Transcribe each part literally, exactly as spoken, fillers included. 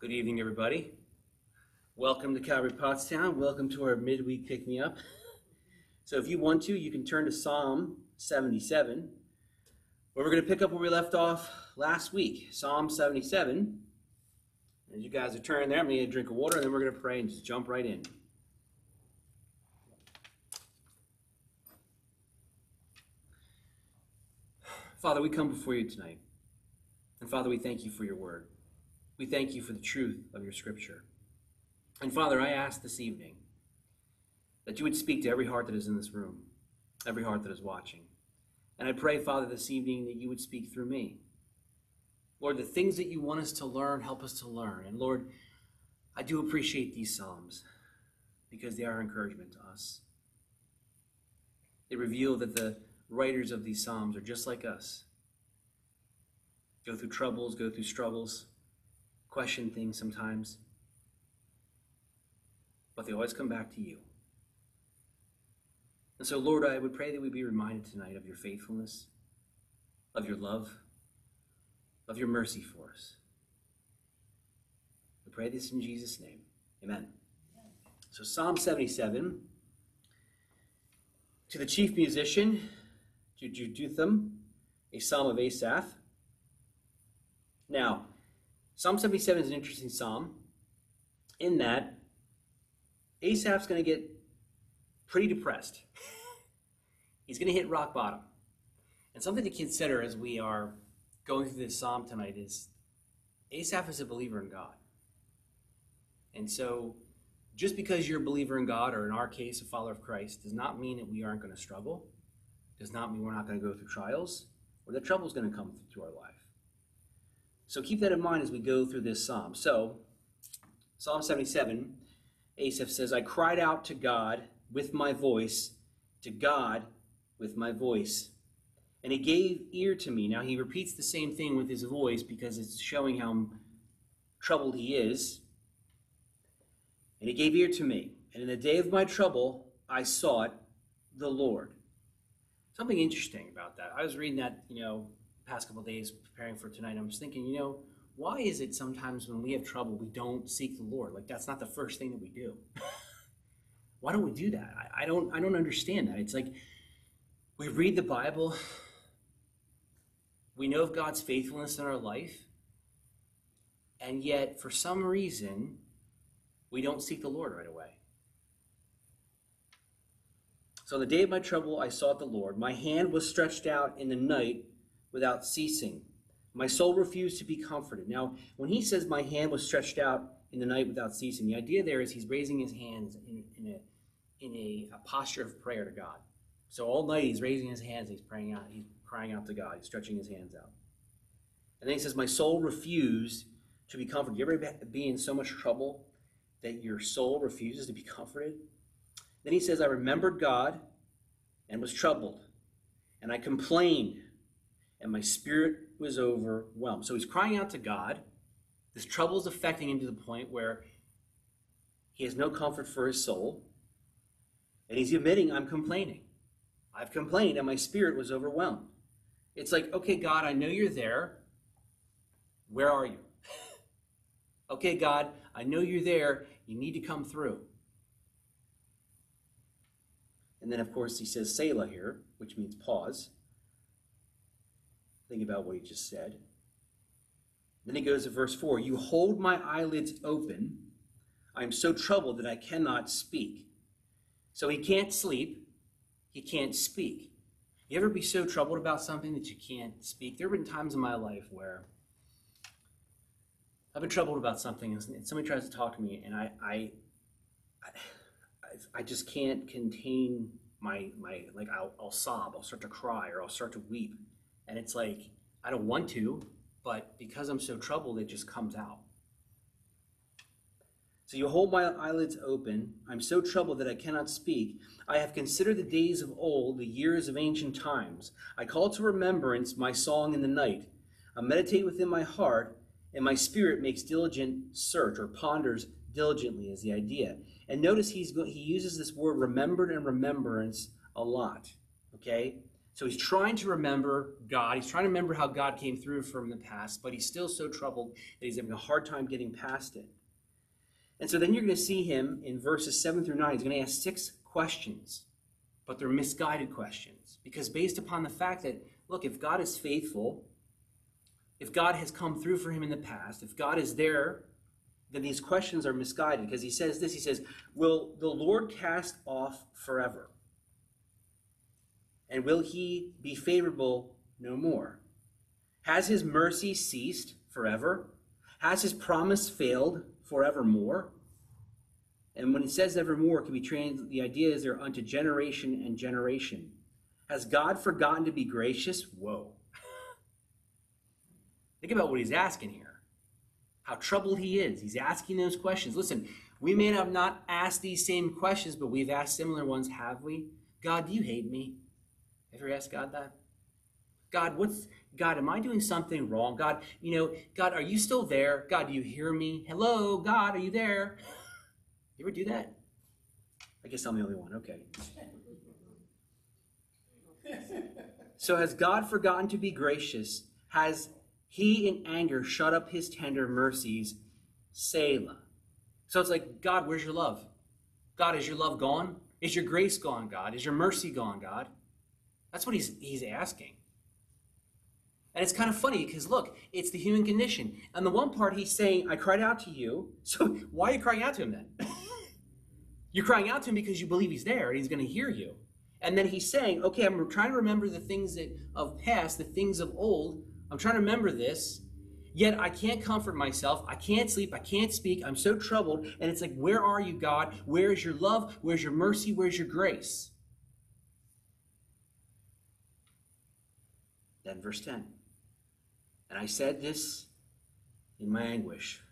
Good evening, everybody. Welcome to Calvary Pottstown. Welcome to our midweek pick-me-up. So if you want to, you can turn to Psalm seventy-seven, where we're going to pick up where we left off last week. Psalm seventy-seven. As you guys are turning there, I'm going to get a drink of water, and then we're going to pray and just jump right in. Father, we come before you tonight. And Father, we thank you for your word. We thank you for the truth of your scripture. And Father, I ask this evening that you would speak to every heart that is in this room, every heart that is watching. And I pray, Father, this evening that you would speak through me. Lord, the things that you want us to learn, help us to learn. And Lord, I do appreciate these Psalms because they are encouragement to us. They reveal that the writers of these Psalms are just like us. Go through troubles, go through struggles, question things sometimes, but they always come back to you. And so, Lord, I would pray that we be reminded tonight of your faithfulness, of your love, of your mercy for us. We pray this in Jesus' name. Amen. So Psalm seventy-seven, to the chief musician, to Jeduthun, a psalm of Asaph. Now, Psalm seventy-seven is an interesting psalm in that Asaph's going to get pretty depressed. He's going to hit rock bottom. And something to consider as we are going through this psalm tonight is Asaph is a believer in God. And so just because you're a believer in God, or in our case, a follower of Christ, does not mean that we aren't going to struggle, does not mean we're not going to go through trials, or that trouble is going to come through our life. So keep that in mind as we go through this psalm. So, Psalm seventy-seven, Asaph says, I cried out to God with my voice, to God with my voice. And he gave ear to me. Now he repeats the same thing with his voice because it's showing how troubled he is. And he gave ear to me. And in the day of my trouble, I sought the Lord. Something interesting about that. I was reading that, you know, past couple of days preparing for tonight. I'm just thinking, you know, why is it sometimes when we have trouble, we don't seek the Lord? Like, that's not the first thing that we do. Why don't we do that? I, I don't I don't understand that. It's like we read the Bible, we know of God's faithfulness in our life, and yet for some reason, we don't seek the Lord right away. So on the day of my trouble, I sought the Lord. My hand was stretched out in the night without ceasing. My soul refused to be comforted. Now, when he says my hand was stretched out in the night without ceasing, the idea there is he's raising his hands in, in, a, in a, a posture of prayer to God. So all night he's raising his hands, he's praying out, he's crying out to God, he's stretching his hands out. And then he says, my soul refused to be comforted. You ever be in so much trouble that your soul refuses to be comforted? Then he says, I remembered God and was troubled, and I complained, and my spirit was overwhelmed. So he's crying out to God. This trouble is affecting him to the point where he has no comfort for his soul. And he's admitting, I'm complaining. I've complained, and my spirit was overwhelmed. It's like, okay, God, I know you're there. Where are you? Okay, God, I know you're there. You need to come through. And then, of course, he says Selah here, which means pause. Think about what he just said. Then he goes to verse four. You hold my eyelids open. I am so troubled that I cannot speak. So he can't sleep. He can't speak. You ever be so troubled about something that you can't speak? There have been times in my life where I've been troubled about something and somebody tries to talk to me and I I, I, I just can't contain my, my like I'll, I'll sob, I'll start to cry, or I'll start to weep. And it's like, I don't want to, but because I'm so troubled, it just comes out. So you hold my eyelids open. I'm so troubled that I cannot speak. I have considered the days of old, the years of ancient times. I call to remembrance my song in the night. I meditate within my heart, and my spirit makes diligent search, or ponders diligently is the idea. And notice he's go- he uses this word remembered and remembrance a lot, okay? So he's trying to remember God. He's trying to remember how God came through for him in the past, but he's still so troubled that he's having a hard time getting past it. And so then you're going to see him in verses seven through nine. He's going to ask six questions, but they're misguided questions. Because based upon the fact that, look, if God is faithful, if God has come through for him in the past, if God is there, then these questions are misguided. Because he says this, he says, will the Lord cast off forever? And will he be favorable no more? Has his mercy ceased forever? Has his promise failed forevermore? And when it says evermore, it can be translated, the idea is there unto generation and generation. Has God forgotten to be gracious? Whoa. Think about what he's asking here. How troubled he is. He's asking those questions. Listen, we may have not asked these same questions, but we've asked similar ones, have we? God, do you hate me? Ever asked God that? God, what's God, am I doing something wrong? God, you know, God, are you still there? God, do you hear me? Hello, God, are you there? You ever do that? I guess I'm the only one. Okay. So has God forgotten to be gracious? Has he in anger shut up his tender mercies? Selah. So it's like, God, where's your love? God, is your love gone? Is your grace gone, God? Is your mercy gone, God? That's what he's he's asking. And it's kind of funny because, look, it's the human condition. On the one part, he's saying, I cried out to you. So why are you crying out to him then? You're crying out to him because you believe he's there and he's going to hear you. And then he's saying, okay, I'm trying to remember the things that of past, the things of old. I'm trying to remember this. Yet I can't comfort myself. I can't sleep. I can't speak. I'm so troubled. And it's like, where are you, God? Where is your love? Where's your mercy? Where's your grace? Then verse ten. And I said this in my anguish.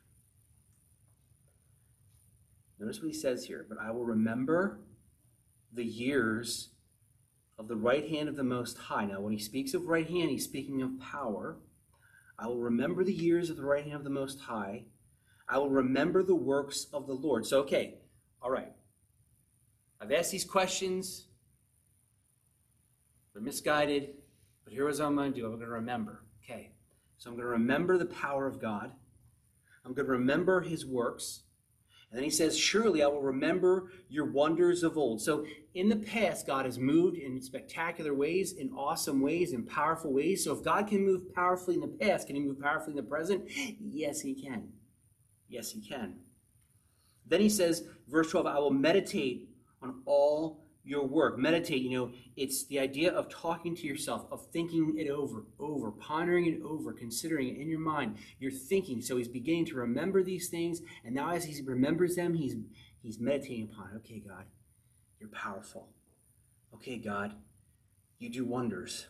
Notice what he says here. But I will remember the years of the right hand of the Most High. Now, when he speaks of right hand, he's speaking of power. I will remember the years of the right hand of the Most High. I will remember the works of the Lord. So, okay, all right. I've asked these questions. They're misguided. But here's what I'm going to do. I'm going to remember. Okay. So I'm going to remember the power of God. I'm going to remember his works. And then he says, surely I will remember your wonders of old. So in the past, God has moved in spectacular ways, in awesome ways, in powerful ways. So if God can move powerfully in the past, can he move powerfully in the present? Yes, he can. Yes, he can. Then he says, verse twelve, I will meditate on all your work. Meditate, you know, it's the idea of talking to yourself, of thinking it over, over, pondering it over, considering it in your mind. You're thinking. So he's beginning to remember these things. And now as he remembers them, he's he's meditating upon it. Okay, God, you're powerful. Okay, God, you do wonders.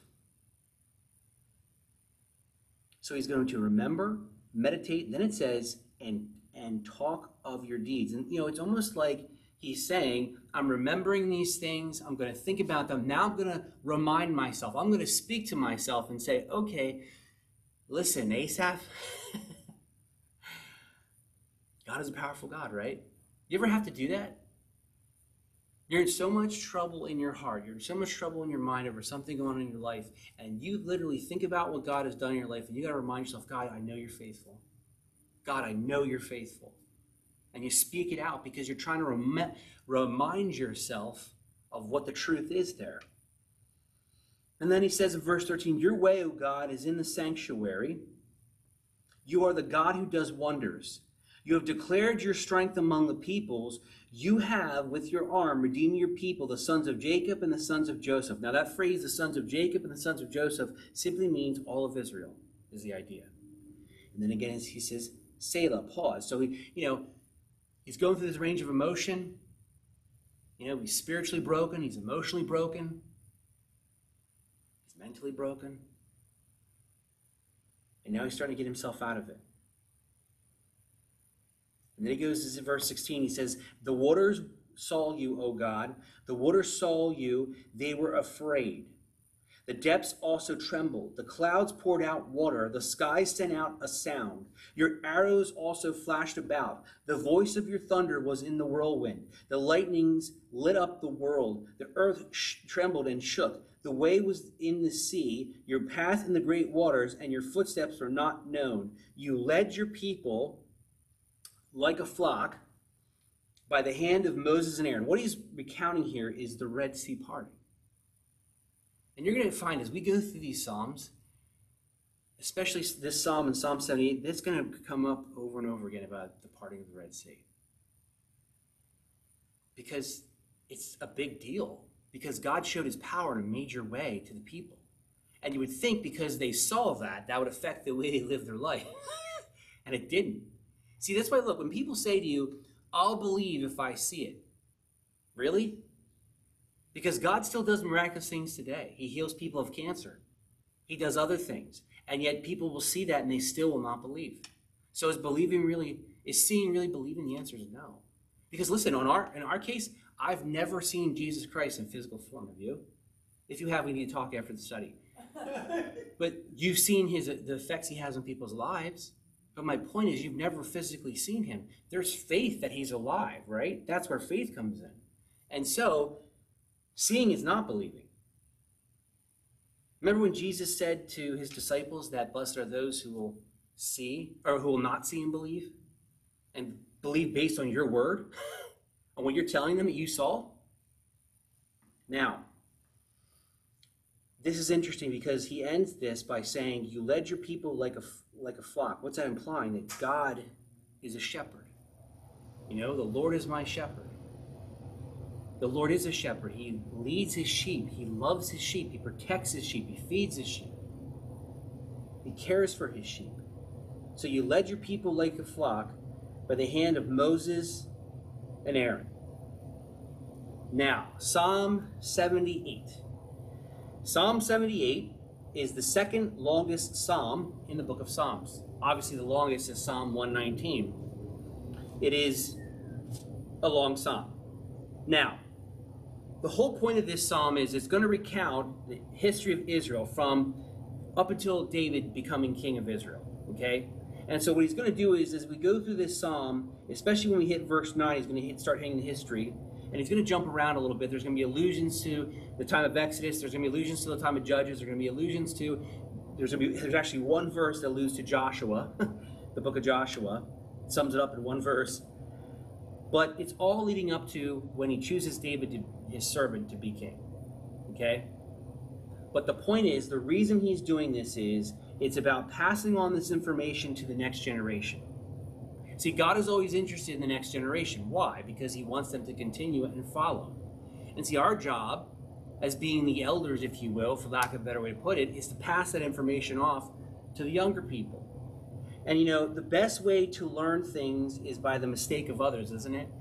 So he's going to remember, meditate. And then it says, and and talk of your deeds. And, you know, it's almost like he's saying, I'm remembering these things. I'm going to think about them. Now I'm going to remind myself. I'm going to speak to myself and say, okay, listen, Asaph, God is a powerful God, right? You ever have to do that? You're in so much trouble in your heart. You're in so much trouble in your mind over something going on in your life. And you literally think about what God has done in your life. And you got to remind yourself, God, I know you're faithful. God, I know you're faithful. And you speak it out because you're trying to rem- remind yourself of what the truth is there. And then he says in verse thirteen, your way, O God, is in the sanctuary. You are the God who does wonders. You have declared your strength among the peoples. You have, with your arm, redeemed your people, the sons of Jacob and the sons of Joseph. Now that phrase, the sons of Jacob and the sons of Joseph, simply means all of Israel, is the idea. And then again, he says, Selah, pause. So, he, you know, he's going through this range of emotion. You know, he's spiritually broken. He's emotionally broken. He's mentally broken. And now he's starting to get himself out of it. And then he goes to verse sixteen. He says, the waters saw you, O God. The waters saw you. They were afraid. The depths also trembled. The clouds poured out water. The sky sent out a sound. Your arrows also flashed about. The voice of your thunder was in the whirlwind. The lightnings lit up the world. The earth sh- trembled and shook. The way was in the sea, your path in the great waters, and your footsteps were not known. You led your people like a flock by the hand of Moses and Aaron. What he's recounting here is the Red Sea parting. And you're going to find as we go through these Psalms, especially this Psalm and Psalm seventy-eight, that's going to come up over and over again about the parting of the Red Sea. Because it's a big deal. Because God showed his power in a major way to the people. And you would think because they saw that, that would affect the way they lived their life. And it didn't. See, that's why, look, when people say to you, I'll believe if I see it. Really? Because God still does miraculous things today. He heals people of cancer. He does other things. And yet people will see that and they still will not believe. So is believing really, is seeing really believing? The answer is no. Because listen, on our in our case, I've never seen Jesus Christ in physical form. Have you? If you have, we need to talk after the study. But you've seen his the effects he has on people's lives. But my point is, you've never physically seen him. There's faith that he's alive, right? That's where faith comes in. And so, seeing is not believing. Remember when Jesus said to his disciples that blessed are those who will see, or who will not see and believe? And believe based on your word? On what you're telling them that you saw? Now, this is interesting because he ends this by saying, you led your people like a, like a flock. What's that implying? That God is a shepherd. You know, the Lord is my shepherd. The Lord is a shepherd. He leads his sheep. He loves his sheep. He protects his sheep. He feeds his sheep. He cares for his sheep. So you led your people like a flock by the hand of Moses and Aaron. Now, Psalm seventy-eight. Psalm seventy-eight is the second longest psalm in the book of Psalms. Obviously, the longest is Psalm one nineteen. It is a long psalm. Now, the whole point of this psalm is it's going to recount the history of Israel from up until David becoming king of Israel, okay? And so what he's going to do is, as we go through this psalm, especially when we hit verse nine, he's going to hit, start hitting the history, and he's going to jump around a little bit. There's going to be allusions to the time of Exodus. There's going to be allusions to the time of Judges. There's going to be allusions to, there's going to be, there's actually one verse that alludes to Joshua, the book of Joshua. It sums it up in one verse. But it's all leading up to when he chooses David, to, his servant, to be king. Okay? But the point is, the reason he's doing this is, it's about passing on this information to the next generation. See, God is always interested in the next generation. Why? Because he wants them to continue it and follow. And see, our job, as being the elders, if you will, for lack of a better way to put it, is to pass that information off to the younger people. And you know, the best way to learn things is by the mistake of others, isn't it?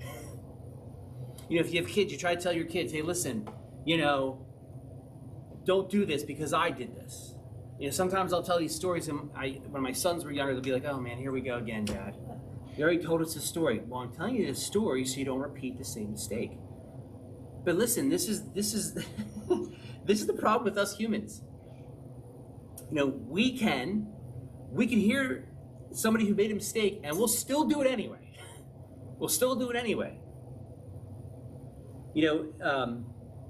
You know, if you have kids, you try to tell your kids, hey, listen, you know, don't do this because I did this. You know, sometimes I'll tell these stories, and I, when my sons were younger, they'll be like, oh man, here we go again, Dad. You already told us a story. Well, I'm telling you this story so you don't repeat the same mistake. But listen, this is this is this is the problem with us humans. You know, we can we can hear somebody who made a mistake, and we'll still do it anyway. We'll still do it anyway. You know, um,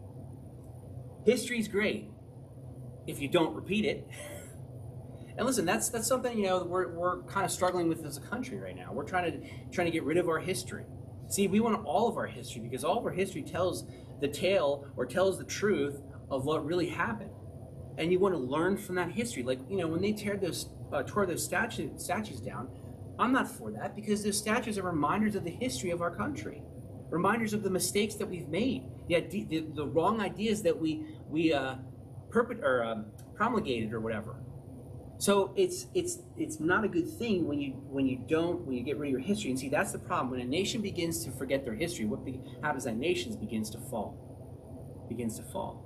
history's great if you don't repeat it. And listen, that's that's something, you know, we're we're kind of struggling with as a country right now. We're trying to trying to get rid of our history. See, we want all of our history because all of our history tells the tale or tells the truth of what really happened. And you want to learn from that history. Like, you know, when they tear those uh, tore those statu- statues down, I'm not for that because those statues are reminders of the history of our country, reminders of the mistakes that we've made, the the, the wrong ideas that we we uh, perpet or um, promulgated or whatever. So it's it's it's not a good thing when you when you don't when you get rid of your history. And see, that's the problem. When a nation begins to forget their history, what be, happens? That nation begins to fall, begins to fall.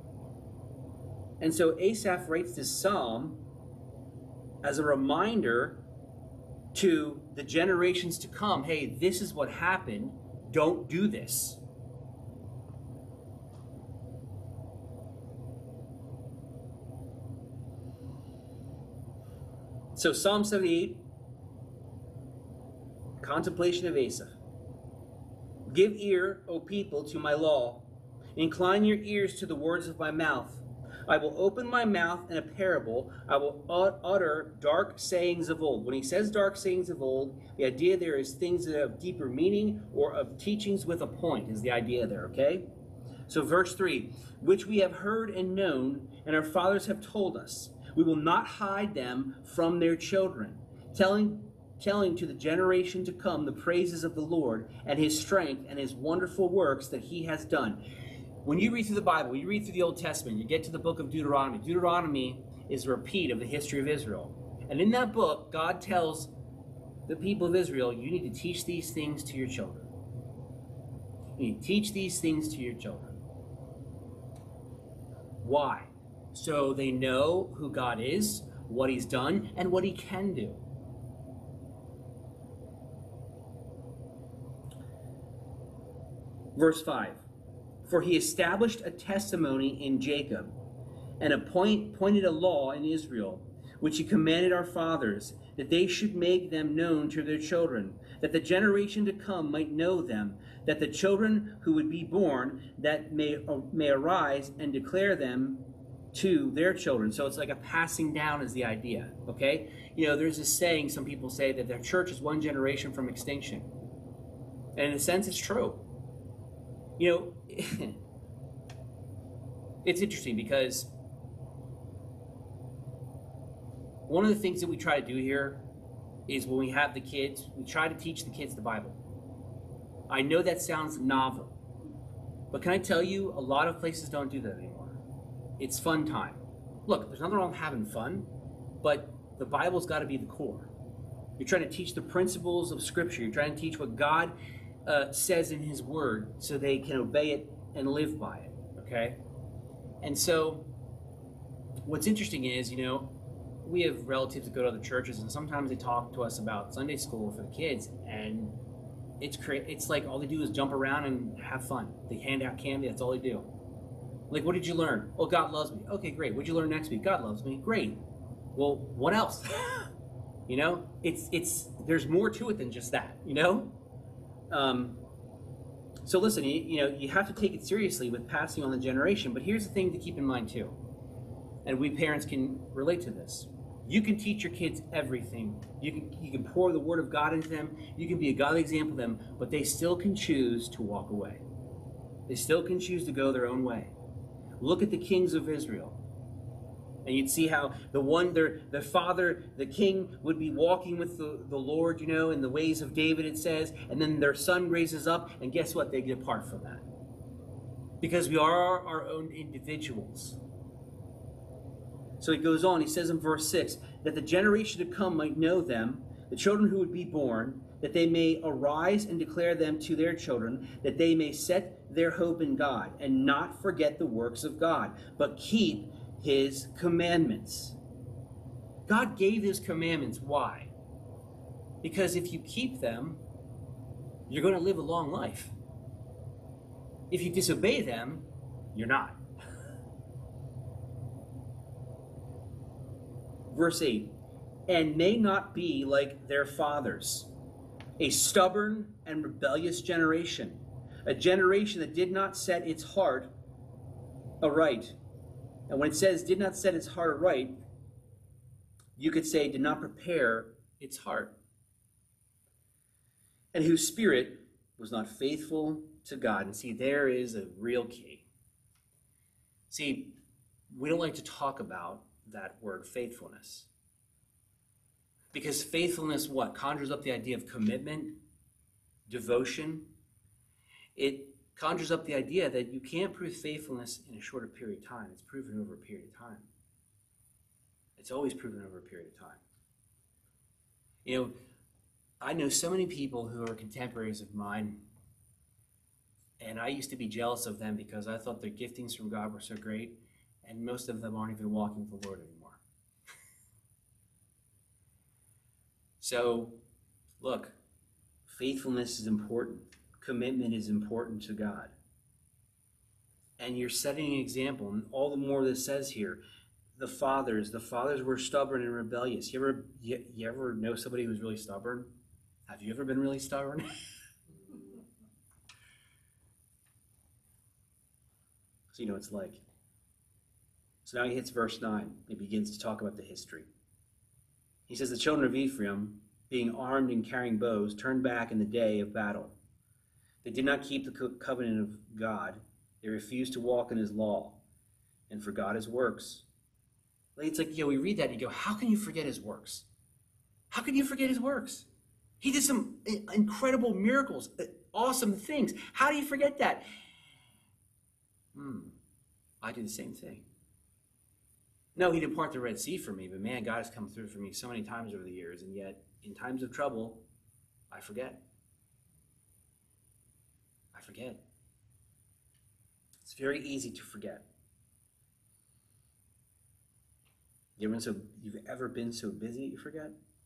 And so Asaph writes this psalm as a reminder to the generations to come. Hey, this is what happened. Don't do this. So Psalm seventy-eight, contemplation of Asaph. Give ear, O people, to my law. Incline your ears to the words of my mouth. I will open my mouth in a parable. I will utter dark sayings of old. When he says dark sayings of old, the idea there is things that have deeper meaning or of teachings with a point is the idea there, okay? So verse three, which we have heard and known, and our fathers have told us. We will not hide them from their children, telling telling to the generation to come the praises of the Lord and his strength and his wonderful works that he has done. When you read through the Bible, you read through the Old Testament, you get to the book of Deuteronomy. Deuteronomy is a repeat of the history of Israel. And in that book, God tells the people of Israel, you need to teach these things to your children. You need to teach these things to your children. Why? So they know who God is, what he's done, and what he can do. Verse five, for he established a testimony in Jacob and appoint, appointed a law in Israel, which he commanded our fathers, that they should make them known to their children, that the generation to come might know them, that the children who would be born that may, uh, may arise and declare them to their children. So it's like a passing down is the idea, okay? You know, there's this saying, some people say that their church is one generation from extinction. And in a sense, it's true. You know, it's interesting because one of the things that we try to do here is when we have the kids, we try to teach the kids the Bible. I know that sounds novel, but can I tell you, a lot of places don't do that anymore. It's fun time. Look, there's nothing wrong with having fun, but the Bible's got to be the core. You're trying to teach the principles of Scripture. You're trying to teach what God Uh, says in his word so they can obey it and live by it, okay? And so what's interesting is, you know, we have relatives that go to other churches and sometimes they talk to us about Sunday school for the kids, and it's cra- it's like all they do is jump around and have fun. They hand out candy, that's all they do. Like, what did you learn? Oh, God loves me. Okay, great. What'd you learn next week? God loves me. Great. Well, what else? You know, it's it's there's more to it than just that, you know? Um, so listen, you, you know, you have to take it seriously with passing on the generation, but here's the thing to keep in mind too, and we parents can relate to this. You can teach your kids everything. You can, you can pour the word of God into them. You can be a godly example to them, but they still can choose to walk away. They still can choose to go their own way. Look at the kings of Israel. And you'd see how the one, their, their father, the king, would be walking with the, the Lord, you know, in the ways of David, it says, and then their son raises up, and guess what? They depart from that. Because we are our own individuals. So he goes on, he says in verse six, that the generation to come might know them, the children who would be born, that they may arise and declare them to their children, that they may set their hope in God, and not forget the works of God, but keep his commandments. God gave his commandments. Why? Because if you keep them, you're going to live a long life. If you disobey them, you're not. Verse eight, and may not be like their fathers, a stubborn and rebellious generation, a generation that did not set its heart aright. And when it says did not set its heart aright, you could say did not prepare its heart. And whose spirit was not faithful to God. And see, there is a real key. See, we don't like to talk about that word faithfulness. Because faithfulness, what? Conjures up the idea of commitment, devotion. It conjures up the idea that you can't prove faithfulness in a shorter period of time. It's proven over a period of time. It's always proven over a period of time. You know, I know so many people who are contemporaries of mine, and I used to be jealous of them because I thought their giftings from God were so great, and most of them aren't even walking with the Lord anymore. So, look, faithfulness is important. Commitment is important to God. And you're setting an example, and all the more that it says here, the fathers, the fathers were stubborn and rebellious. You ever, you, you ever know somebody who's really stubborn? Have you ever been really stubborn? So you know what it's like. So now he hits verse nine. He begins to talk about the history. He says, the children of Ephraim, being armed and carrying bows, turned back in the day of battle. They did not keep the co- covenant of God. They refused to walk in his law and forgot his works. It's like, you know, we read that and you go, how can you forget his works? How can you forget his works? He did some incredible miracles, awesome things. How do you forget that? Hmm, I do the same thing. No, he didn't part the Red Sea for me, but man, God has come through for me so many times over the years, and yet in times of trouble, I forget. I forget. It's very easy to forget. You ever been so, you've ever been so busy you forget?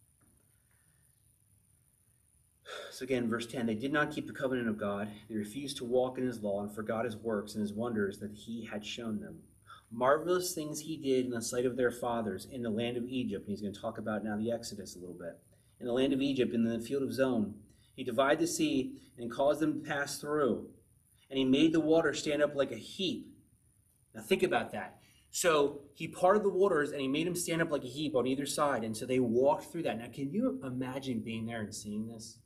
So again, verse ten, they did not keep the covenant of God. They refused to walk in his law and forgot his works and his wonders that he had shown them. Marvelous things he did in the sight of their fathers in the land of Egypt. And he's going to talk about now the Exodus a little bit. In the land of Egypt, in the field of Zon, he divided the sea and caused them to pass through. And he made the water stand up like a heap. Now think about that. So he parted the waters and he made them stand up like a heap on either side. And so they walked through that. Now can you imagine being there and seeing this?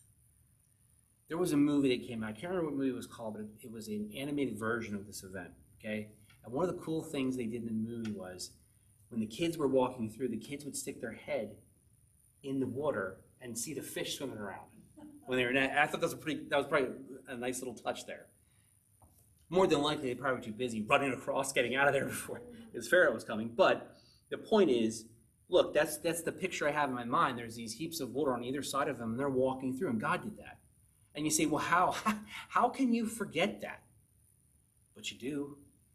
There was a movie that came out. I can't remember what movie it was called, but it was an animated version of this event. Okay? And one of the cool things they did in the movie was when the kids were walking through, the kids would stick their head in the water and see the fish swimming around. When they were in, I thought that was a pretty, that was probably a nice little touch there. More than likely, they probably were too busy running across, getting out of there before his Pharaoh was coming. But the point is, look, that's that's the picture I have in my mind. There's these heaps of water on either side of them, and they're walking through, and God did that. And you say, well, how? How can you forget that? But you do.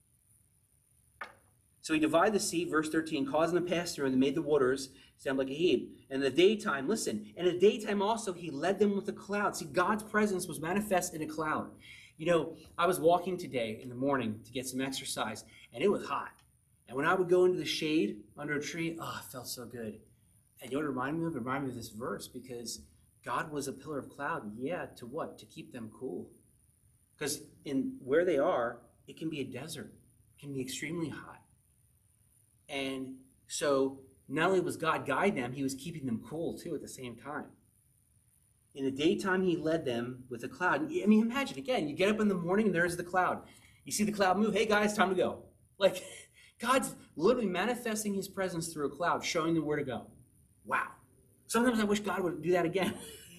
So he divided the sea, verse thirteen, causing them to pass through, and they made the waters stand like a heap. And in the daytime, listen, and in the daytime also he led them with a cloud. See, God's presence was manifest in a cloud. You know, I was walking today in the morning to get some exercise, and it was hot. And when I would go into the shade under a tree, oh, it felt so good. And you know what it reminded me of? It reminded me of this verse, because God was a pillar of cloud, yeah, to what? To keep them cool. Because in where they are, it can be a desert. It can be extremely hot. And so not only was God guiding them, he was keeping them cool too at the same time. In the daytime, he led them with a cloud. I mean, imagine, again, you get up in the morning and there's the cloud. You see the cloud move. Hey, guys, time to go. Like, God's literally manifesting his presence through a cloud, showing them where to go. Wow. Sometimes I wish God would do that again.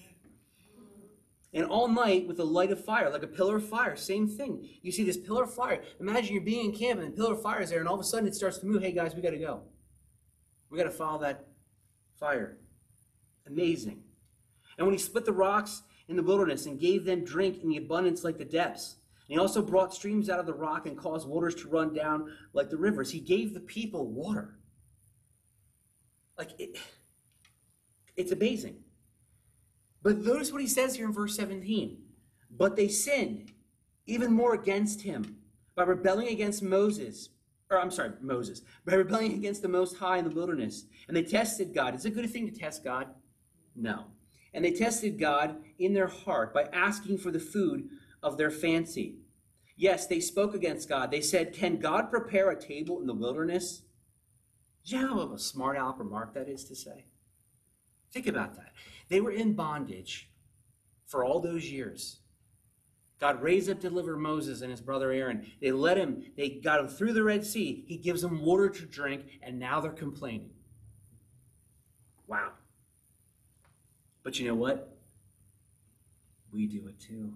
And all night with a light of fire, like a pillar of fire, same thing. You see this pillar of fire. Imagine you're being in camp and the pillar of fire is there, and all of a sudden it starts to move. Hey, guys, we got to go. We got to follow that fire. Amazing. And when he split the rocks in the wilderness and gave them drink in the abundance like the depths, and he also brought streams out of the rock and caused waters to run down like the rivers. He gave the people water. Like, it, it's amazing. But notice what he says here in verse seventeen. But they sinned even more against him by rebelling against Moses. Or I'm sorry, Moses. By rebelling against the Most High in the wilderness. And they tested God. Is it a good thing to test God? No. And they tested God in their heart by asking for the food of their fancy. Yes, they spoke against God. They said, can God prepare a table in the wilderness? Do you know how of a smart aleck remark that is to say? Think about that. They were in bondage for all those years. God raised up to deliver Moses and his brother Aaron. They let him, they got him through the Red Sea. He gives them water to drink, and now they're complaining. Wow. But you know what? We do it too.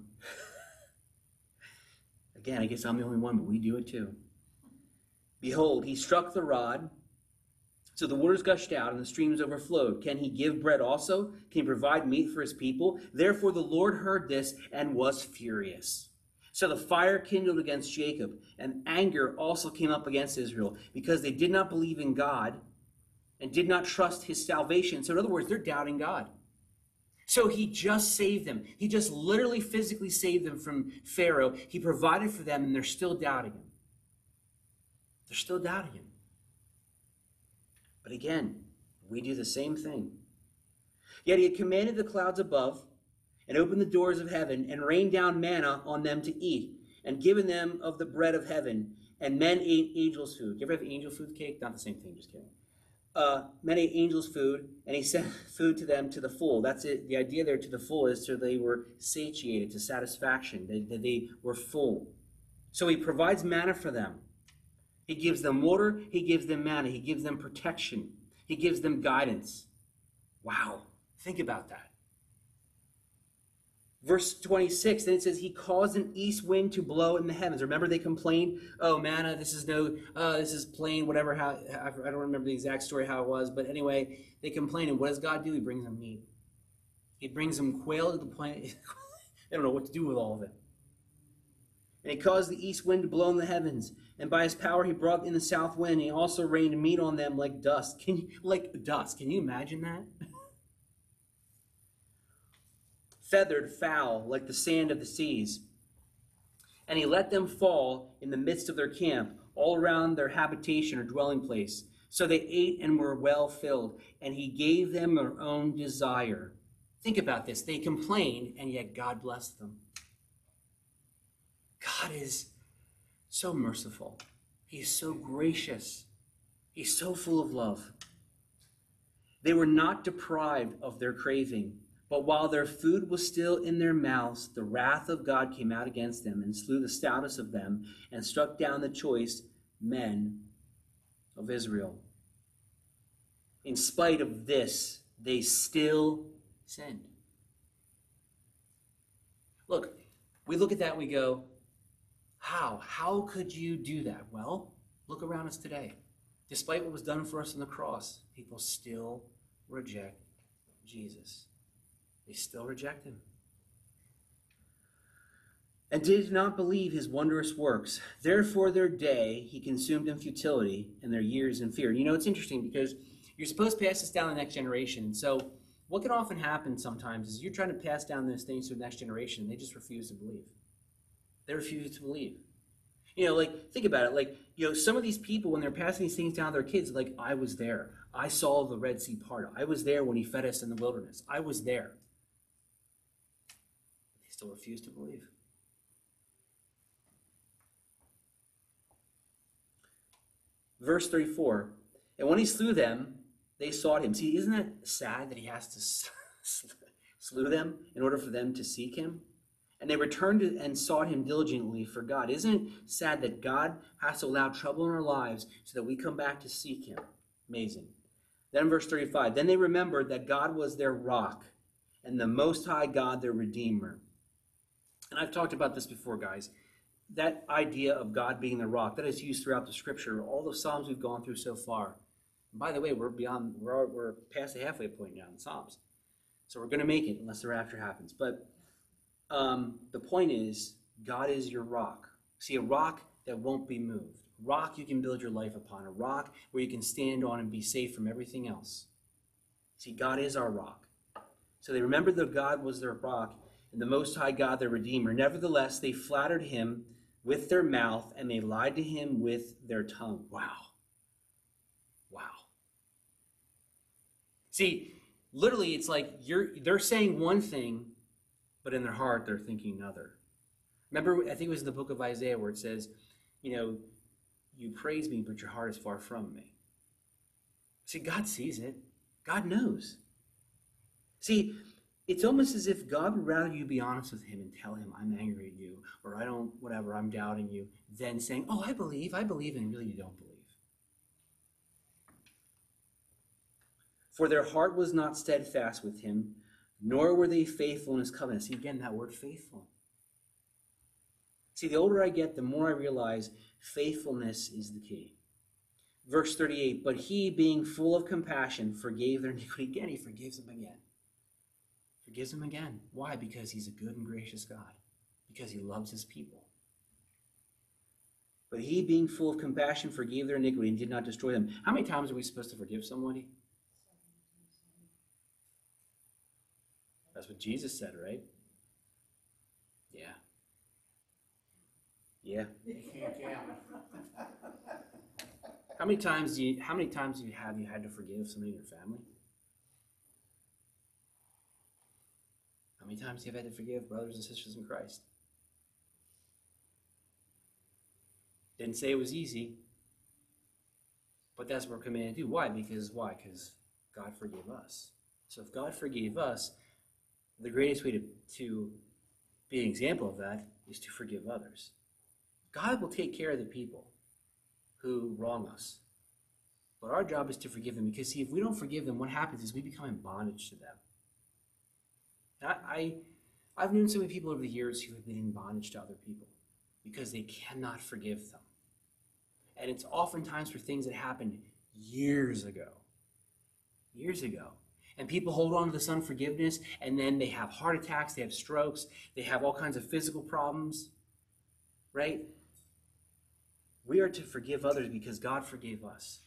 Again, I guess I'm the only one, but we do it too. Behold, he struck the rod, so the waters gushed out and the streams overflowed. Can he give bread also? Can he provide meat for his people? Therefore the Lord heard this and was furious. So the fire kindled against Jacob, and anger also came up against Israel, because they did not believe in God and did not trust his salvation. So in other words, they're doubting God. So he just saved them. He just literally physically saved them from Pharaoh. He provided for them, and they're still doubting him. They're still doubting him. But again, we do the same thing. Yet he had commanded the clouds above and opened the doors of heaven and rained down manna on them to eat and given them of the bread of heaven. And men ate angels' food. You ever have angel food cake? Not the same thing, just kidding. Uh, men ate angels' food, and he sent food to them to the full. That's it. The idea there, to the full, is so they were satiated, to satisfaction, that they, they were full. So he provides manna for them. He gives them water. He gives them manna. He gives them protection. He gives them guidance. Wow. Think about that. Verse twenty-six, then it says, he caused an east wind to blow in the heavens. Remember they complained, oh, manna, this is no, uh, this is plain, whatever. How I don't remember the exact story how it was. But anyway, they complained. And what does God do? He brings them meat. He brings them quail to the planet. They don't know what to do with all of it. And he caused the east wind to blow in the heavens. And by his power he brought in the south wind. He also rained meat on them like dust. Can you, like dust. Can you imagine that? Feathered fowl like the sand of the seas. And he let them fall in the midst of their camp, all around their habitation or dwelling place. So they ate and were well filled, and he gave them their own desire. Think about this. They complained, and yet God blessed them. God is so merciful. He is so gracious. He's so full of love. They were not deprived of their craving. But while their food was still in their mouths, the wrath of God came out against them and slew the stoutest of them and struck down the choice men of Israel. In spite of this, they still sinned. Look, we look at that and we go, how? How could you do that? Well, look around us today. Despite what was done for us on the cross, people still reject Jesus. They still reject him. And did not believe his wondrous works. Therefore their day he consumed in futility, and their years in fear. You know, it's interesting because you're supposed to pass this down to the next generation. And so what can often happen sometimes is you're trying to pass down those things to the next generation, and they just refuse to believe. They refuse to believe. You know, like, think about it. Like, you know, some of these people, when they're passing these things down to their kids, like, I was there. I saw the Red Sea part. I was there when he fed us in the wilderness. I was there. Still refuse to believe. Verse thirty-four, and when he slew them, they sought him. See, isn't that sad that he has to slew them in order for them to seek him? And they returned and sought him diligently for God. Isn't it sad that God has to allow trouble in our lives so that we come back to seek him? Amazing. Then verse thirty-five, then they remembered that God was their rock and the Most High God their Redeemer. And I've talked about this before, guys. That idea of God being the rock, that is used throughout the scripture, all the Psalms we've gone through so far. And by the way, we're beyond, we're, we're past the halfway point now in Psalms. So we're going to make it unless the rapture happens. But um, the point is, God is your rock. See, a rock that won't be moved. A rock you can build your life upon. A rock where you can stand on and be safe from everything else. See, God is our rock. So they remembered that God was their rock, and the Most High God, their Redeemer. Nevertheless, they flattered him with their mouth, and they lied to him with their tongue. Wow. Wow. See, literally, it's like you're they're saying one thing, but in their heart, they're thinking another. Remember, I think it was in the book of Isaiah where it says, you know, you praise me, but your heart is far from me. See, God sees it. God knows. See, it's almost as if God would rather you be honest with him and tell him, I'm angry at you, or I don't, whatever, I'm doubting you, than saying, oh, I believe, I believe, and really you don't believe. For their heart was not steadfast with him, nor were they faithful in his covenant. See, again, that word faithful. See, the older I get, the more I realize faithfulness is the key. Verse thirty-eight, but he, being full of compassion, forgave their iniquity. Again, he forgives them again. Forgives them again. Why? Because he's a good and gracious God. Because he loves his people. But he, being full of compassion, forgave their iniquity and did not destroy them. How many times are we supposed to forgive somebody? That's what Jesus said, right? Yeah. Yeah. You can't count. How many times do you, how many times have you, have you had to forgive somebody in your family? How many times have you had to forgive brothers and sisters in Christ? Didn't say it was easy, but that's what we're commanded to do. Why? Because why? Because God forgave us. So if God forgave us, the greatest way to, to be an example of that is to forgive others. God will take care of the people who wrong us. But our job is to forgive them, because see, if we don't forgive them, what happens is we become in bondage to them. I, I, I've known so many people over the years who have been in bondage to other people because they cannot forgive them. And it's oftentimes for things that happened years ago. Years ago. And people hold on to this unforgiveness, and then they have heart attacks, they have strokes, they have all kinds of physical problems. Right? We are to forgive others because God forgave us.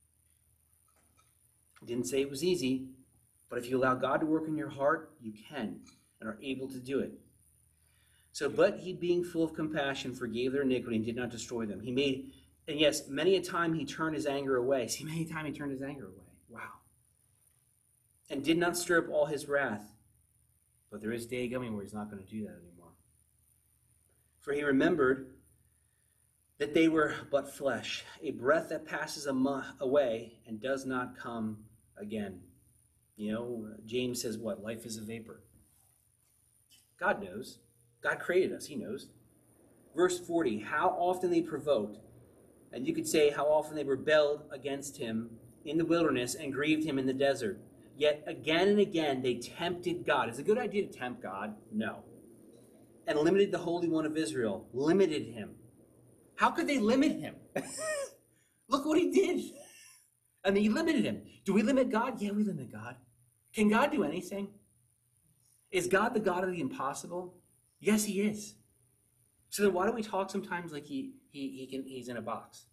I didn't say it was easy, but if you allow God to work in your heart, you can and are able to do it. So, but he, being full of compassion, forgave their iniquity and did not destroy them. He made, and yes, many a time he turned his anger away. See, many a time he turned his anger away. Wow. And did not stir up all his wrath. But there is a day coming where he's not going to do that anymore. For he remembered that they were but flesh, a breath that passes away and does not come again. You know, James says what? Life is a vapor. God knows. God created us. He knows. Verse forty, how often they provoked, and you could say how often they rebelled against him in the wilderness and grieved him in the desert. Yet again and again they tempted God. Is it a good idea to tempt God? No. And limited the Holy One of Israel. Limited him. How could they limit him? Look what he did. I mean, he limited him. Do we limit God? Yeah, we limit God. Can God do anything? Is God the God of the impossible? Yes, he is. So then why do we talk sometimes like he, he, he can, he's in a box?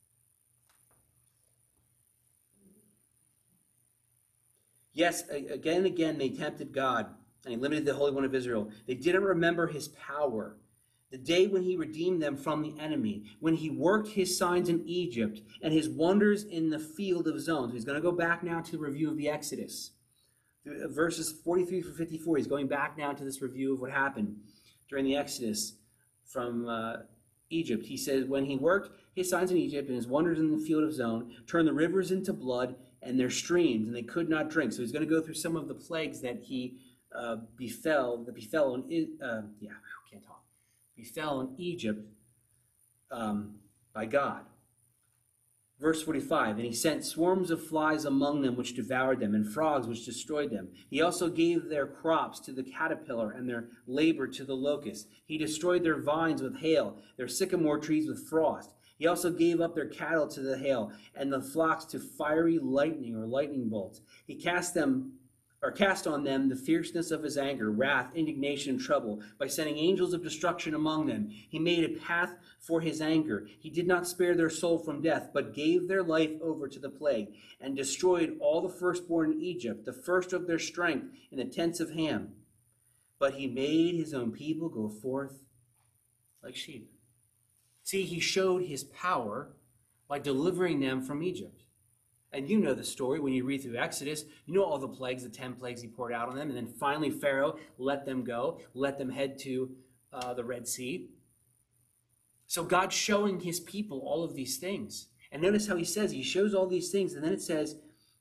Yes, again and again they tempted God, and he limited the Holy One of Israel. They didn't remember his power. The day when he redeemed them from the enemy, when he worked his signs in Egypt and his wonders in the field of Zoan. So he's going to go back now to the review of the Exodus. Verses forty-three through fifty-four, he's going back now to this review of what happened during the Exodus from uh, Egypt. He says, when he worked his signs in Egypt and his wonders in the field of Zoan, turned the rivers into blood and their streams, and they could not drink. So he's going to go through some of the plagues that he uh, befell, that befell on, uh, yeah, can't talk. Befell in Egypt um, by God. Verse forty-five, and he sent swarms of flies among them which devoured them, and frogs which destroyed them. He also gave their crops to the caterpillar and their labor to the locust. He destroyed their vines with hail, their sycamore trees with frost. He also gave up their cattle to the hail, and the flocks to fiery lightning or lightning bolts. He cast them or cast on them the fierceness of his anger, wrath, indignation, and trouble, by sending angels of destruction among them. He made a path for his anger. He did not spare their soul from death, but gave their life over to the plague, and destroyed all the firstborn in Egypt, the first of their strength in the tents of Ham. But he made his own people go forth like sheep. See, he showed his power by delivering them from Egypt. And you know the story when you read through Exodus. You know all the plagues, the ten plagues he poured out on them. And then finally Pharaoh let them go, let them head to uh, the Red Sea. So God's showing his people all of these things. And notice how he says, he shows all these things. And then it says,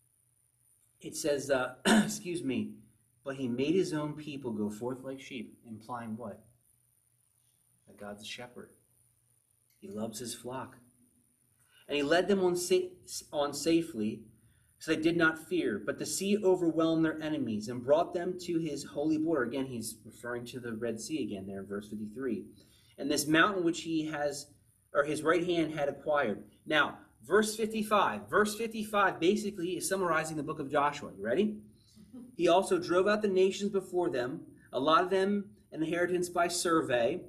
it says, uh, excuse me, but he made his own people go forth like sheep, implying what? That God's a shepherd. He loves his flock. And he led them on, sa- on safely, so they did not fear. But the sea overwhelmed their enemies and brought them to his holy border. Again, he's referring to the Red Sea again there in verse fifty-three. And this mountain which he has, or his right hand had acquired. Now, verse fifty-five. Verse fifty-five basically is summarizing the book of Joshua. You ready? He also drove out the nations before them, allotted them an inheritance by survey,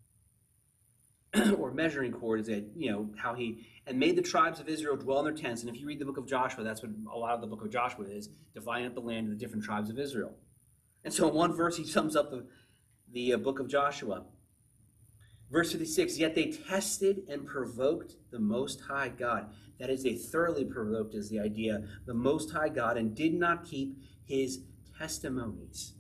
or measuring cord, is it, you know, how he, and made the tribes of Israel dwell in their tents. And if you read the book of Joshua, that's what a lot of the book of Joshua is, dividing up the land of the different tribes of Israel. And so in one verse, he sums up the, the uh, book of Joshua. Verse fifty-six, yet they tested and provoked the Most High God. That is, they thoroughly provoked is the idea, the Most High God, and did not keep his testimonies.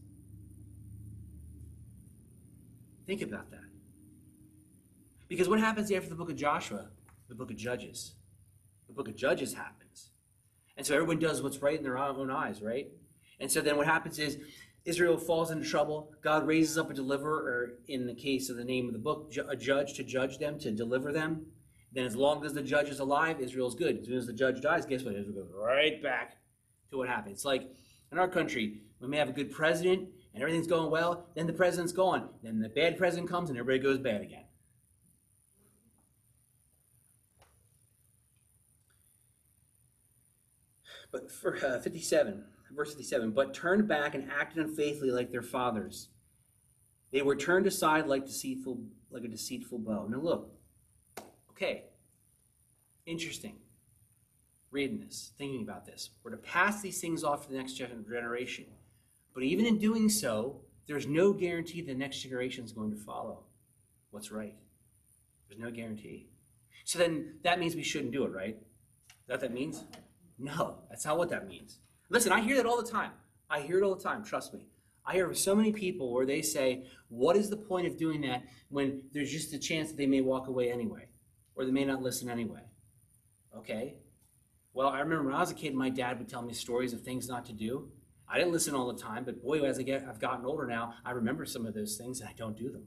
Think about that. Because what happens after the book of Joshua? The book of Judges. The book of Judges happens. And so everyone does what's right in their own eyes, right? And so then what happens is Israel falls into trouble. God raises up a deliverer, or in the case of the name of the book, a judge to judge them, to deliver them. Then as long as the judge is alive, Israel's good. As soon as the judge dies, guess what? Israel goes right back to what happened. It's like in our country, we may have a good president and everything's going well, then the president's gone. Then the bad president comes and everybody goes bad again. But for uh, fifty-seven, verse fifty-seven, but turned back and acted unfaithfully like their fathers. They were turned aside like deceitful, like a deceitful bow. Now look, okay, interesting. Reading this, thinking about this. We're to pass these things off to the next generation. But even in doing so, there's no guarantee the next generation is going to follow what's right. There's no guarantee. So then that means we shouldn't do it, right? Is that what that means? No, that's not what that means. Listen, I hear that all the time. I hear it all the time, trust me. I hear so many people where they say, what is the point of doing that when there's just a chance that they may walk away anyway, or they may not listen anyway? Okay? Well, I remember when I was a kid, my dad would tell me stories of things not to do. I didn't listen all the time, but boy, as I get, I've gotten older now, I remember some of those things and I don't do them.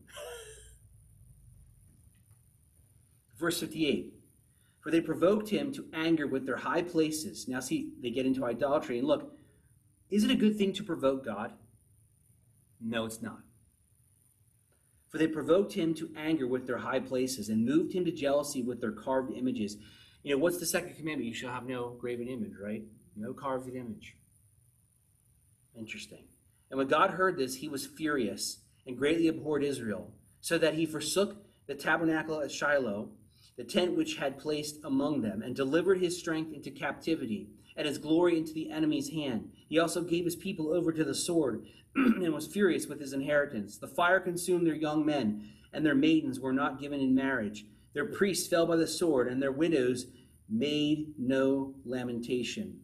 Verse fifty-eight. For they provoked him to anger with their high places. Now see, they get into idolatry. And look, is it a good thing to provoke God? No, it's not. For they provoked him to anger with their high places and moved him to jealousy with their carved images. You know, what's the second commandment? You shall have no graven image, right? No carved image. Interesting. And when God heard this, he was furious and greatly abhorred Israel, so that he forsook the tabernacle at Shiloh, the tent which had placed among them, and delivered his strength into captivity, and his glory into the enemy's hand. He also gave his people over to the sword, and was furious with his inheritance. The fire consumed their young men, and their maidens were not given in marriage. Their priests fell by the sword, and their widows made no lamentation.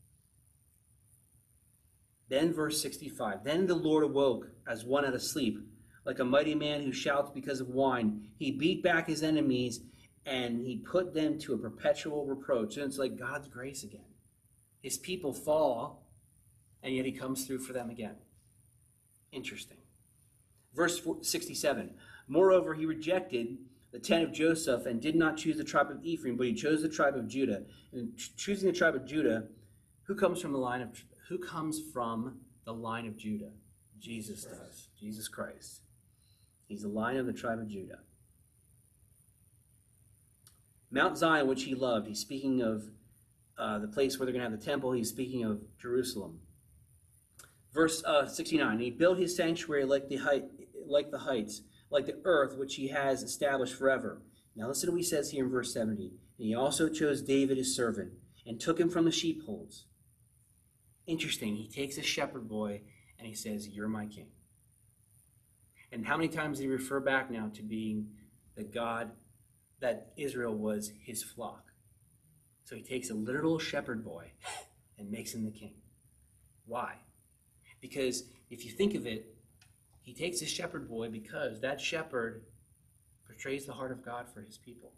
Then verse sixty-five, then the Lord awoke as one at a sleep, like a mighty man who shouts because of wine. He beat back his enemies, and he put them to a perpetual reproach. And it's like God's grace again. His people fall, and yet he comes through for them again. Interesting. Verse sixty-seven, moreover, he rejected the tent of Joseph and did not choose the tribe of Ephraim, but he chose the tribe of Judah. And choosing the tribe of Judah, who comes from the line of who comes from the line of Judah? Jesus does. Jesus Christ. He's the line of the tribe of Judah. Mount Zion, which he loved. He's speaking of uh, the place where they're going to have the temple. He's speaking of Jerusalem. Verse uh, sixty-nine. He built his sanctuary like the height, like the heights, like the earth which he has established forever. Now listen to what he says here in verse seventy. And he also chose David his servant and took him from the sheepfolds. Interesting. He takes a shepherd boy and he says, "You're my king." And how many times did he refer back now to being the God that Israel was his flock? So he takes a literal shepherd boy and makes him the king. Why? Because if you think of it, he takes a shepherd boy because that shepherd portrays the heart of God for his people.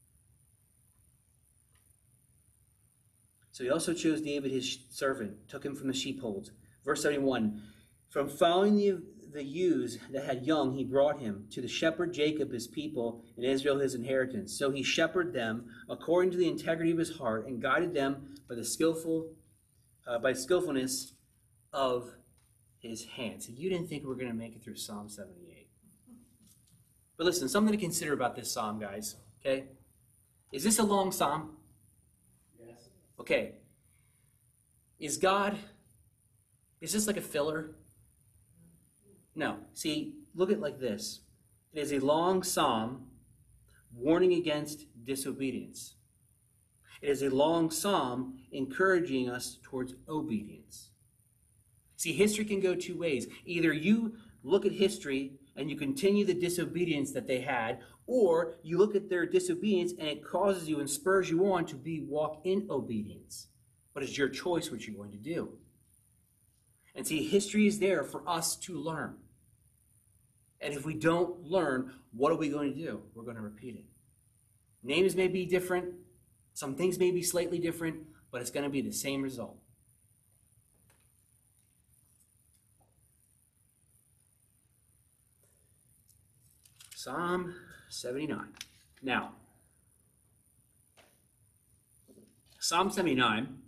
So he also chose David his servant, took him from the sheepfolds. Verse seventy-one, from following the, the ewes that had young, he brought him to the shepherd Jacob his people, and Israel his inheritance. So he shepherded them according to the integrity of his heart, and guided them by the skillful, uh, by skillfulness of his hand. So you didn't think we were going to make it through Psalm seventy-eight. But listen, something to consider about this psalm, guys. Okay? Is this a long psalm? Yes. Okay. Is God, is this like a filler? No. See, look at it like this. It is a long psalm warning against disobedience. It is a long psalm encouraging us towards obedience. See, history can go two ways. Either you look at history and you continue the disobedience that they had, or you look at their disobedience and it causes you and spurs you on to be walk in obedience. But it's your choice what you're going to do. And see, history is there for us to learn. And if we don't learn, what are we going to do? We're going to repeat it. Names may be different. Some things may be slightly different, but it's going to be the same result. Psalm seventy-nine. Now, Psalm seventy-nine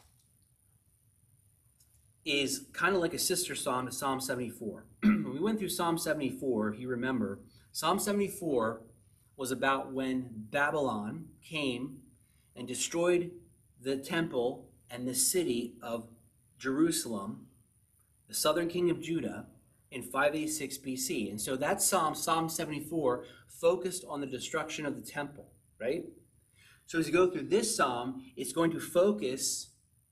is kind of like a sister psalm to Psalm seventy-four. When we went through Psalm seventy-four, if you remember, Psalm seventy-four was about when Babylon came and destroyed the temple and the city of Jerusalem, the southern king of Judah, in five eighty-six B C. And so that psalm, Psalm seventy-four, focused on the destruction of the temple, right? So as you go through this psalm, it's going to focus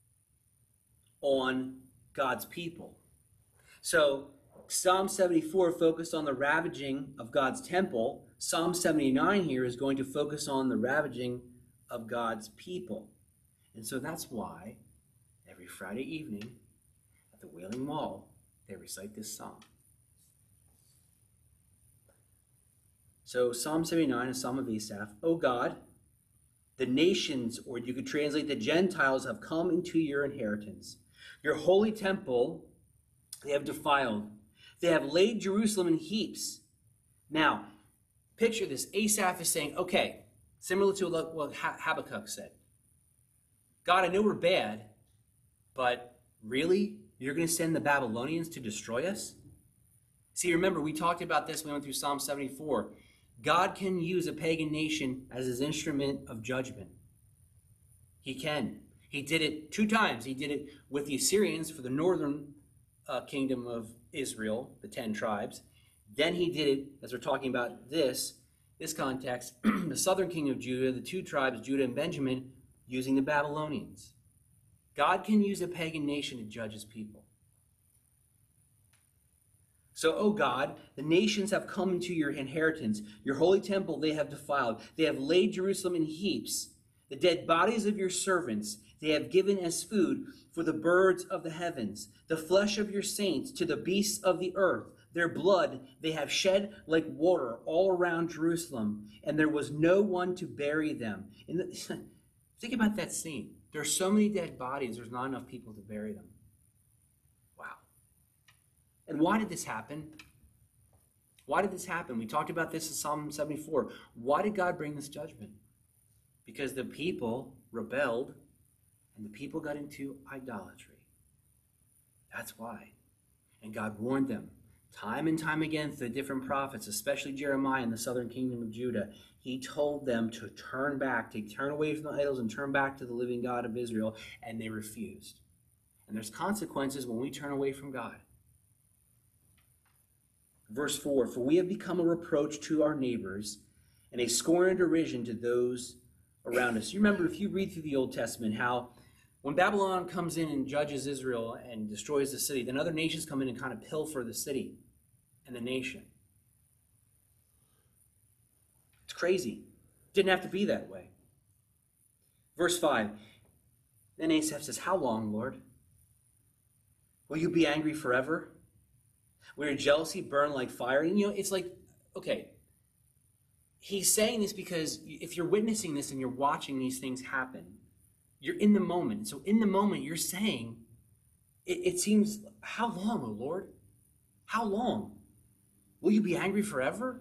on God's people. So Psalm seventy-four focused on the ravaging of God's temple. Psalm seventy-nine here is going to focus on the ravaging of God's people. And so that's why every Friday evening at the Wailing Wall, they recite this psalm. So Psalm seventy-nine, a psalm of Asaph. O God, the nations, or you could translate the Gentiles, have come into your inheritance. Your holy temple they have defiled. They have laid Jerusalem in heaps. Now, picture this. Asaph is saying, okay, similar to what Habakkuk said. God, I know we're bad, but really? You're going to send the Babylonians to destroy us? See, remember, we talked about this when we went through Psalm seventy-four. God can use a pagan nation as his instrument of judgment. He can. He did it two times. He did it with the Assyrians for the northern uh, kingdom of Israel, the ten tribes. Then he did it, as we're talking about this, this context, the southern king of Judah, the two tribes, Judah and Benjamin, using the Babylonians. God can use a pagan nation to judge his people. So, O God, the nations have come into your inheritance. Your holy temple they have defiled. They have laid Jerusalem in heaps. The dead bodies of your servants they have given as food for the birds of the heavens, the flesh of your saints to the beasts of the earth. Their blood they have shed like water all around Jerusalem, and there was no one to bury them. In the, think about that scene. There are so many dead bodies, there's not enough people to bury them. Wow. And why did this happen? Why did this happen? We talked about this in Psalm seventy-four. Why did God bring this judgment? Because the people rebelled and the people got into idolatry. That's why. And God warned them time and time again through the different prophets, especially Jeremiah in the southern kingdom of Judah. He told them to turn back, to turn away from the idols and turn back to the living God of Israel, and they refused. And there's consequences when we turn away from God. Verse four, for we have become a reproach to our neighbors and a scorn and derision to those around us. You remember, if you read through the Old Testament, how when Babylon comes in and judges Israel and destroys the city, then other nations come in and kind of pilfer the city and the nation. It's crazy. Didn't have to be that way. Verse five, then Asaph says, how long, Lord? Will you be angry forever? Will your jealousy burn like fire? And you know, it's like, okay, he's saying this because if you're witnessing this and you're watching these things happen, you're in the moment. So in the moment, you're saying, it, it seems, how long, O Lord? How long? Will you be angry forever?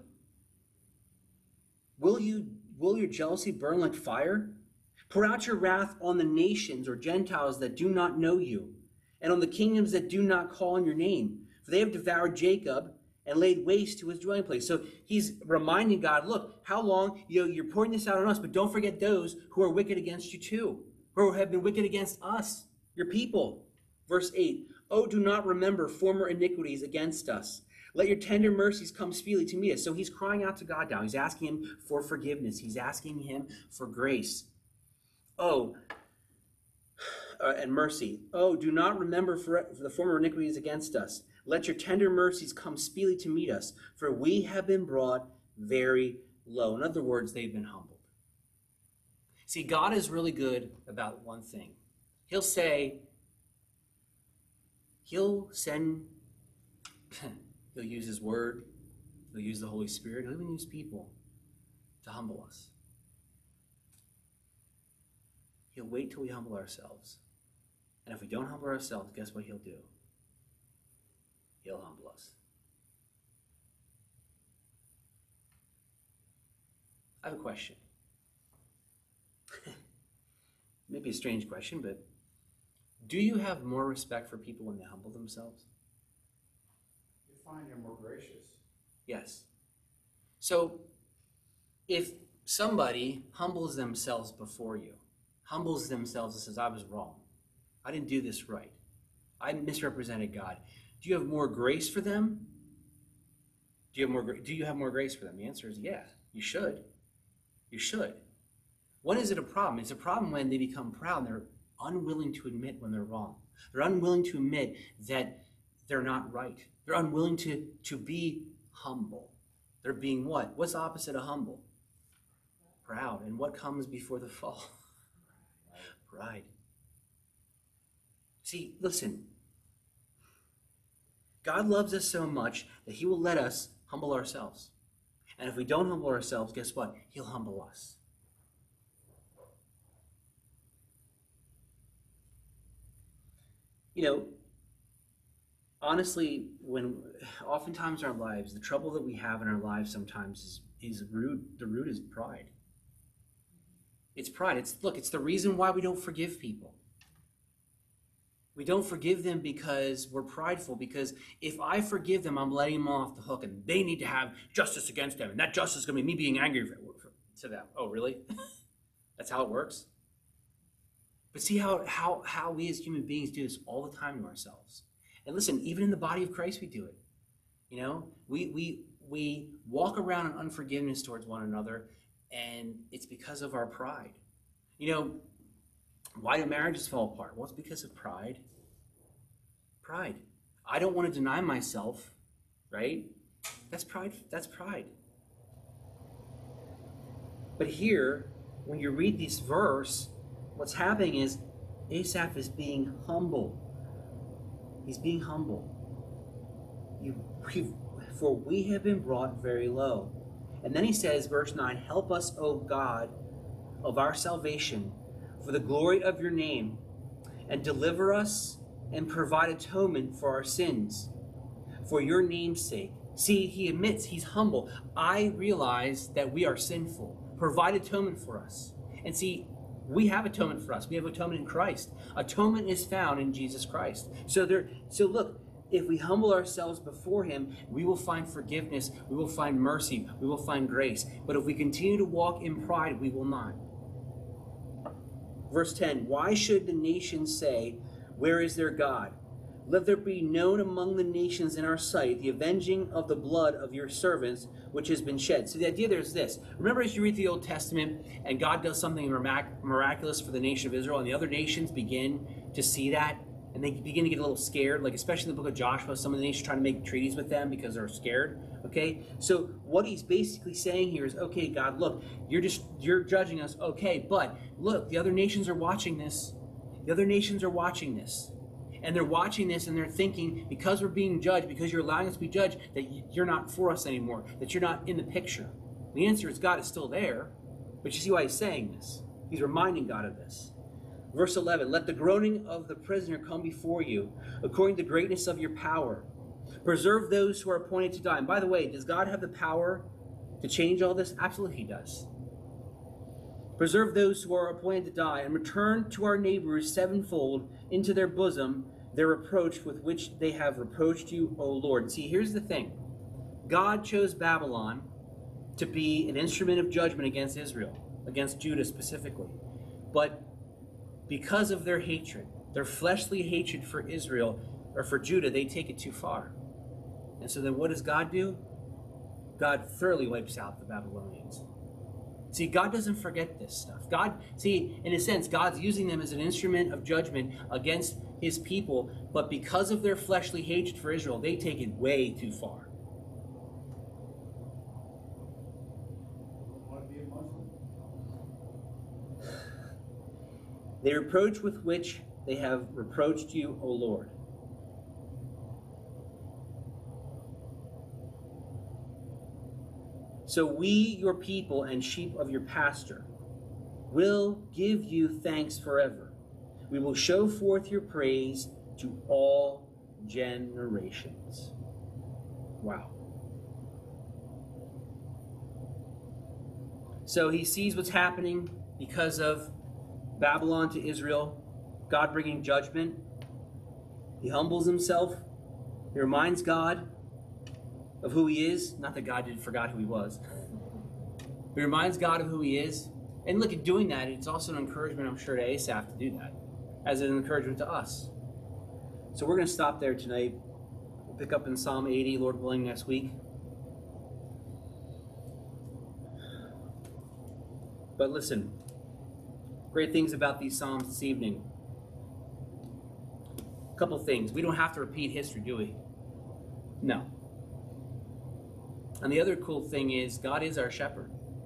Will you? Will your jealousy burn like fire? Pour out your wrath on the nations or Gentiles that do not know you, and on the kingdoms that do not call on your name. For they have devoured Jacob and laid waste to his dwelling place. So he's reminding God, look, how long, you know, you're pouring this out on us, but don't forget those who are wicked against you too, who have been wicked against us, your people. Verse eight, oh, do not remember former iniquities against us. Let your tender mercies come speedily to meet us. So he's crying out to God now. He's asking him for forgiveness. He's asking him for grace. Oh, uh, and mercy. Oh, do not remember for, for the former iniquities against us. Let your tender mercies come speedily to meet us, for we have been brought very low. In other words, they've been humbled. See, God is really good about one thing. He'll say, he'll send, he'll use his word, he'll use the Holy Spirit, he'll even use people to humble us. He'll wait till we humble ourselves. And if we don't humble ourselves, guess what he'll do? He'll humble us. I have a question. Maybe a strange question, but do you have more respect for people when they humble themselves? You find you're more gracious. Yes. So if somebody humbles themselves before you, humbles themselves and says, I was wrong, I didn't do this right, I misrepresented God, do you have more grace for them? Do you have more, do you have more grace for them? The answer is yeah, you should. You should. When is it a problem? It's a problem when they become proud and they're unwilling to admit when they're wrong. They're unwilling to admit that they're not right. They're unwilling to, to be humble. They're being what? What's the opposite of humble? Proud. And what comes before the fall? Pride. See, listen. God loves us so much that he will let us humble ourselves. And if we don't humble ourselves, guess what? He'll humble us. You know, honestly, when oftentimes in our lives, the trouble that we have in our lives sometimes is, is root, the root is pride. It's pride. It's, look, it's the reason why we don't forgive people. We don't forgive them because we're prideful, because if I forgive them, I'm letting them off the hook, and they need to have justice against them, and that justice is going to be me being angry to them. Oh, really? That's how it works? But see how, how, how we as human beings do this all the time to ourselves. And listen, even in the body of Christ, we do it. You know, we, we, we walk around in unforgiveness towards one another, and it's because of our pride. You know, why do marriages fall apart? Well, it's because of pride. Pride. I don't want to deny myself, right? That's pride. That's pride. But here, when you read this verse, what's happening is Asaph is being humble. He's being humble. You, for we have been brought very low. And then he says, verse nine, help us, O God, of our salvation, for the glory of your name, and deliver us and provide atonement for our sins, for your name's sake. See, he admits he's humble. I realize that we are sinful. Provide atonement for us. And see, we have atonement for us. We have atonement in Christ. Atonement is found in Jesus Christ. So there. So look, if we humble ourselves before him, we will find forgiveness. We will find mercy. We will find grace. But if we continue to walk in pride, we will not. Verse ten, why should the nations say, where is their God? Let there be known among the nations in our sight the avenging of the blood of your servants, which has been shed. So the idea there is this. Remember as you read the Old Testament and God does something mirac- miraculous for the nation of Israel, and the other nations begin to see that, and they begin to get a little scared, like especially in the book of Joshua, some of the nations trying to make treaties with them because they're scared. Okay, so what he's basically saying here is, okay, God, look, you're just you're judging us, okay, but look, the other nations are watching this. The other nations are watching this. And they're watching this and they're thinking, because we're being judged, because you're allowing us to be judged, that you're not for us anymore, that you're not in the picture. The answer is God is still there, but you see why he's saying this. He's reminding God of this. Verse eleven, let the groaning of the prisoner come before you, according to the greatness of your power. Preserve those who are appointed to die. And by the way, does God have the power to change all this? Absolutely he does. Preserve those who are appointed to die, and return to our neighbors sevenfold into their bosom their reproach with which they have reproached you, O Lord. See, here's the thing. God chose Babylon to be an instrument of judgment against Israel, against Judah specifically. But because of their hatred, their fleshly hatred for Israel, or for Judah, they take it too far. And so then what does God do? God thoroughly wipes out the Babylonians. See, God doesn't forget this stuff. God, see, in a sense, God's using them as an instrument of judgment against his people, but because of their fleshly hatred for Israel, they take it way too far. Want to be a Muslim? The reproach with which they have reproached you, O Lord. So we, your people and sheep of your pasture, will give you thanks forever. We will show forth your praise to all generations. Wow. So he sees what's happening because of Babylon to Israel, God bringing judgment. He humbles himself. He reminds God of who he is. Not that God did forgot who he was. He reminds God of who he is. And look, at doing that, it's also an encouragement, I'm sure, to Asaph to do that, as an encouragement to us. So we're going to stop there tonight. We'll pick up in Psalm eighty, Lord willing, next week. But listen, great things about these Psalms this evening. A couple things. We don't have to repeat history, do we? No. And the other cool thing is, God is our shepherd.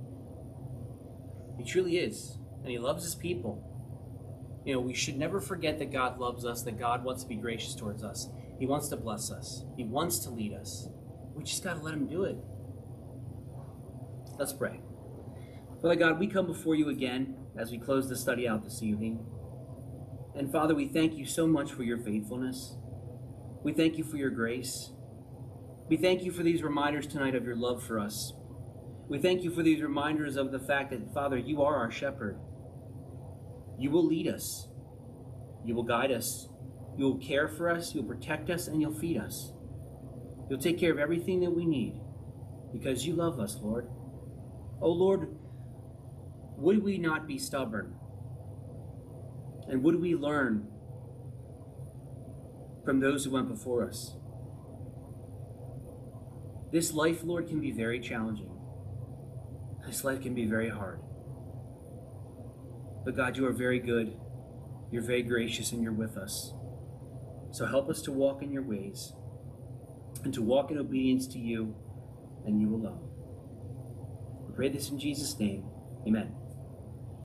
He truly is. And he loves his people. You know, we should never forget that God loves us, that God wants to be gracious towards us. He wants to bless us. He wants to lead us. We just got to let him do it. Let's pray. Father God, we come before you again as we close the study out this evening. And Father, we thank you so much for your faithfulness. We thank you for your grace. We thank you for these reminders tonight of your love for us. We thank you for these reminders of the fact that, Father, you are our shepherd. You will lead us. You will guide us. You will care for us. You'll protect us, and you'll feed us. You'll take care of everything that we need because you love us, Lord. Oh, Lord, would we not be stubborn? And would we learn from those who went before us? This life, Lord, can be very challenging. This life can be very hard. But God, you are very good. You're very gracious, and you're with us. So help us to walk in your ways and to walk in obedience to you and you alone. We pray this in Jesus' name. Amen.